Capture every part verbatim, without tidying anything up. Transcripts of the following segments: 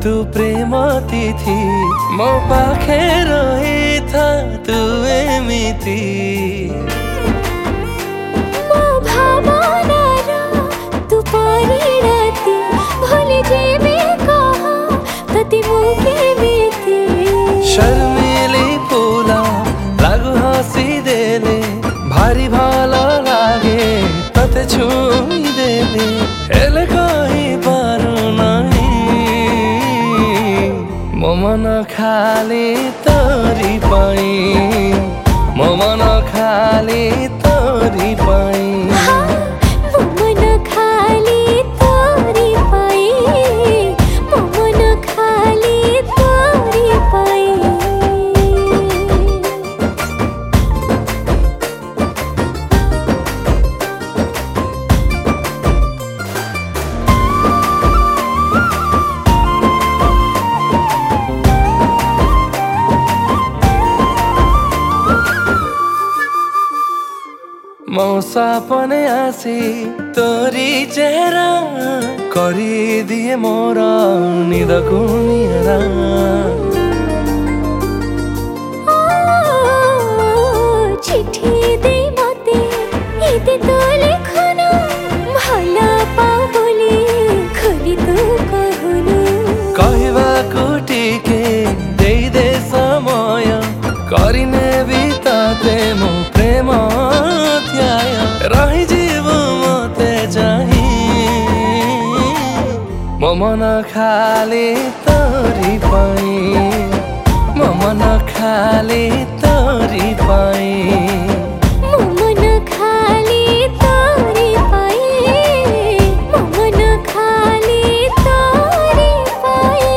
तू प्रेम तिथि मो पाखे रहिथा तू एमिति मो भावनार तू परिणति भूली जेबे कह तति मु केमिति शर्मिली फूला लागु हसी देले भारी भालो लागे तते छुई देले हेले कही पारु नहीं मो मन खाली तोरी पाई मो मन खाली तोरी पाई मो मन खाली तोरी पाई मो मन खाली तोरी पाई मौसा पने आसी तोरी चेहरा करी दिए मोरा निद कुनियरा चिट्ठी दे मते इते तो लिखनु भला पाओ बोली खोली तू कहनु कहवा कुटिके दे दे समय करिने बिताते मो प्रेम रही जीव मते चाही मो मन खाली तोरी पाई मो मन खाली तोरी पाई मो मन खाली तोरी पाई मो मन खाली तोरी पाई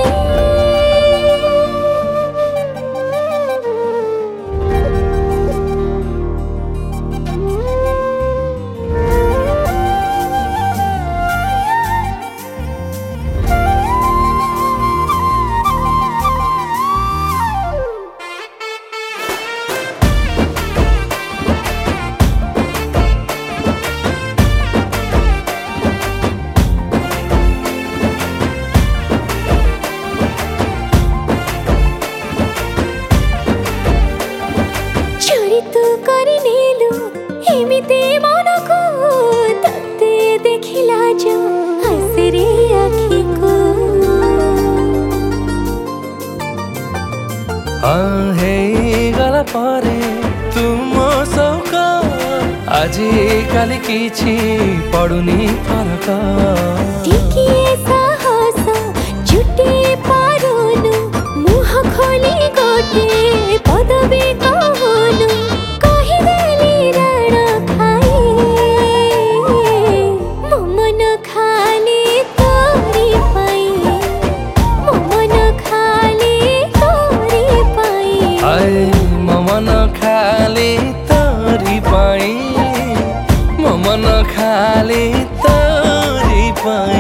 तू करी नेलु एमिते मनको तते देखिला जो हसरे आखी को हाँ हे गला पारे तुम सौका आजी काली किछि पडुनी फरक टिकिए साहस जुटे पारुनु मुह खोली गोटे पदबी कहनु कहि देली राण खाई मो मन खाली तोरी पाई मो मन खाली तोरी पाई आए मो मन खाली तोरी पाई मो मन खाली तोरी पाई।